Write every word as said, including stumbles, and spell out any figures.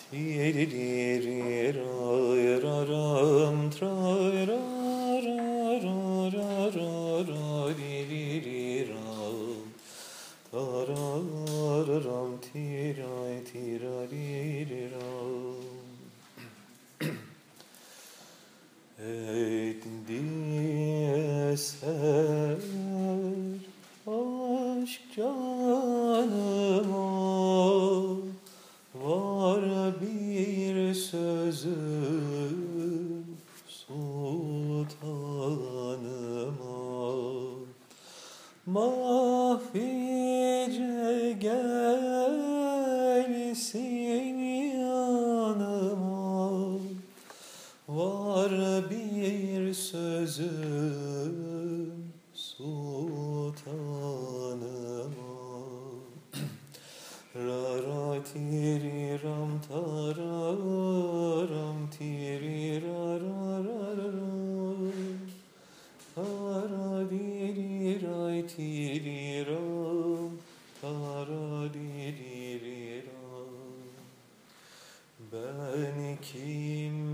Tiririririraram, trararararararaririram. Tarararam, tiray, tiraririram. Ey eser aşk canıma, var bir sözüm sultanıma. Mahfice gelsin yanıma, var bir sözüm sultanıma. Rara tiriram tararam tirirarararam. Taradiriray tiriram, taradiriram. Ben kim